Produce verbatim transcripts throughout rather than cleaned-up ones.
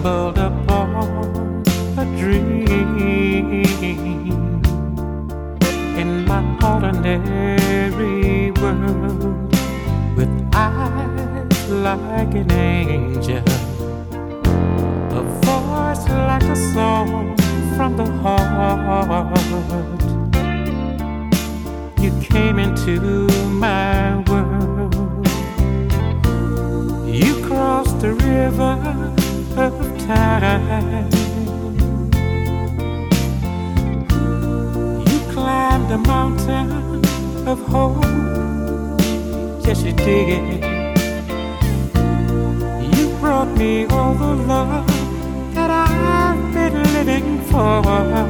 stumbled upon a dream in my ordinary world, with eyes like an angel, a voice like a song from the heart. You came into my world. You crossed the river of time. You climbed the mountain of hope. Yes, you did. You brought me all the love that I've been living for.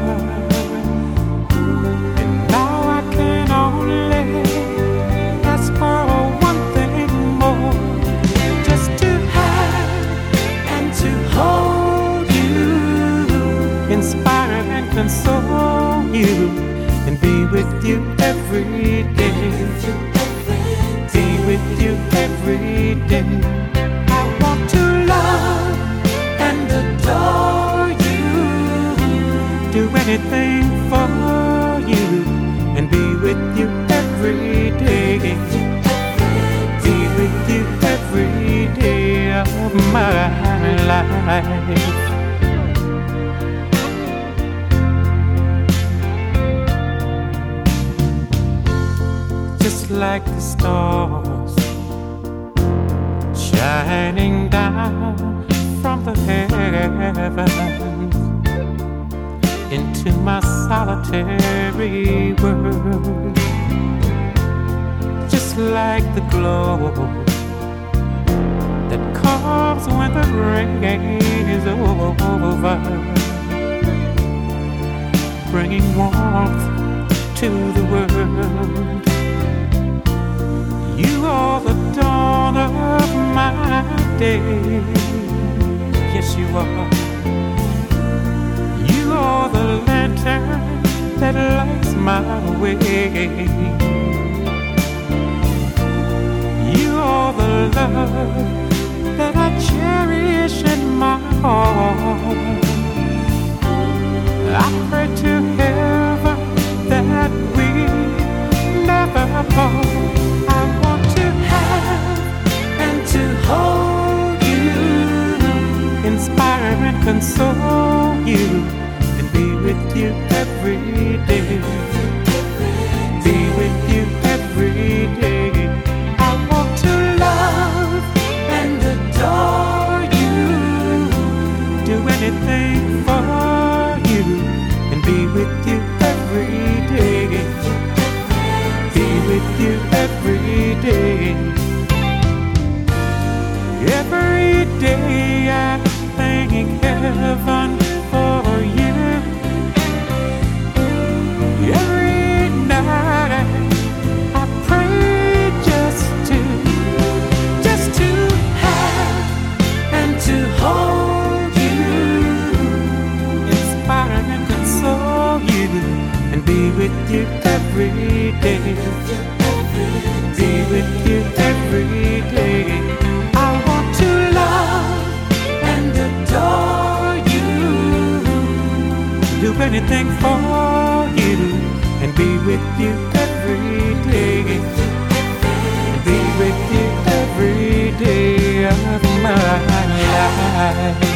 And now I can only ask for one thing more, just to have and to hold you, inspire and console you, and be with you every day. Be with you every day. I want to love and adore you, do anything for you, and be with you every day. Be with you every day of my life. Just like the stars shining down from the heavens into my solitary world, just like the glow that comes when the rain is over, bringing warmth to the world. You are the dawn of my day. Yes, you are. You are the lantern that lights my way. You are the love that I cherish in my heart. I pray to heaven that we never part. I want to have and to hold you, inspire and console you, and be with you every day. Be with you every day. I want to love and adore you, do anything for you, and be with you every day. Be with you every day. Every day I thank heaven for you. Every night I pray just to, just to have and to hold you, inspire and console you, and be with you every day. Be with you every day. I want to love and adore you, do anything for you, and be with you every day. Be with you every day of my life.